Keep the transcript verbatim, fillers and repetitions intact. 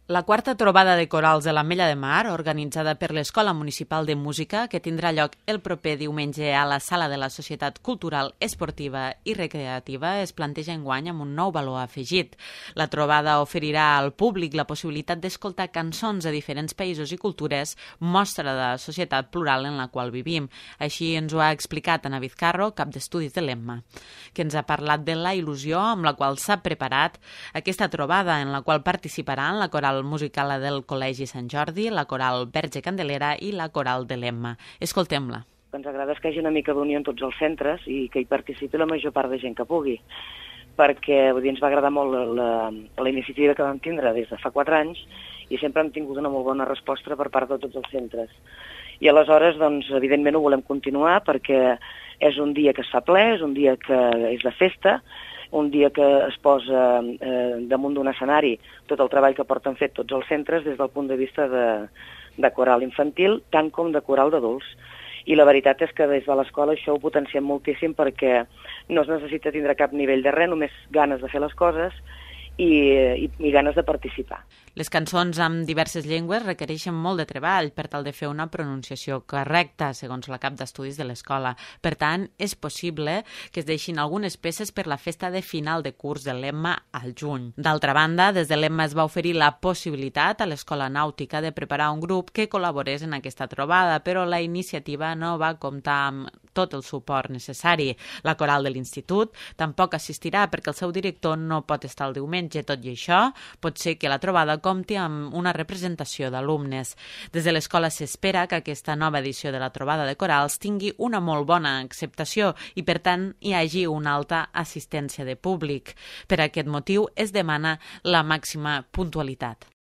La quarta trobada de corals de l'Ametlla de Mar, organitzada per l'Escola Municipal de Música, que tindrà lloc el proper diumenge a la Sala de la Societat Cultural, Esportiva i Recreativa, es planteja enguany amb un nou valor afegit. La trobada oferirà al públic la possibilitat d'escoltar cançons de diferents països i cultures, mostra de la societat plural en la qual vivim. Així ens ho ha explicat Ana Vizcarro, cap d'estudis de l'Emma, que ens ha parlat de la il·lusió amb la qual s'ha preparat aquesta trobada, en la qual participaran la coral musical del Col·legi Sant Jordi, la coral Verge Candelera i la coral de l'Emma. Escoltem-la. El que ens agrada és que hi hagi una mica d'unió en tots els centres i que hi participi la major part de gent que pugui, perquè vull dir, ens va agradar molt la, la, la iniciativa que vam tindre des de fa quatre anys i sempre hem tingut una molt bona resposta per part de tots els centres. I aleshores, doncs, evidentment ho volem continuar perquè és un dia que es fa ple, és un dia que és de festa, un dia que es posa eh, damunt d'un escenari tot el treball que porten fet tots els centres des del punt de vista de, de coral infantil, tant com de coral d'adults. I la veritat és que des de l'escola això ho potenciem moltíssim perquè no es necessita tindre cap nivell de res, només ganes de fer les coses i, i, i ganes de participar. Les cançons amb diverses llengües requereixen molt de treball per tal de fer una pronunciació correcta, segons la cap d'estudis de l'escola. Per tant, és possible que es deixin algunes peces per la festa de final de curs de l'Emma al juny. D'altra banda, des de l'Emma es va oferir la possibilitat a l'Escola Nàutica de preparar un grup que col·laborés en aquesta trobada, però la iniciativa no va comptar amb tot el suport necessari. La coral de l'institut tampoc assistirà perquè el seu director no pot estar el diumenge. Tot i això, pot ser que la trobada compti amb una representació d'alumnes. Des de l'escola s'espera que aquesta nova edició de la trobada de corals tingui una molt bona acceptació i, per tant, hi hagi una alta assistència de públic. Per aquest motiu, es demana la màxima puntualitat.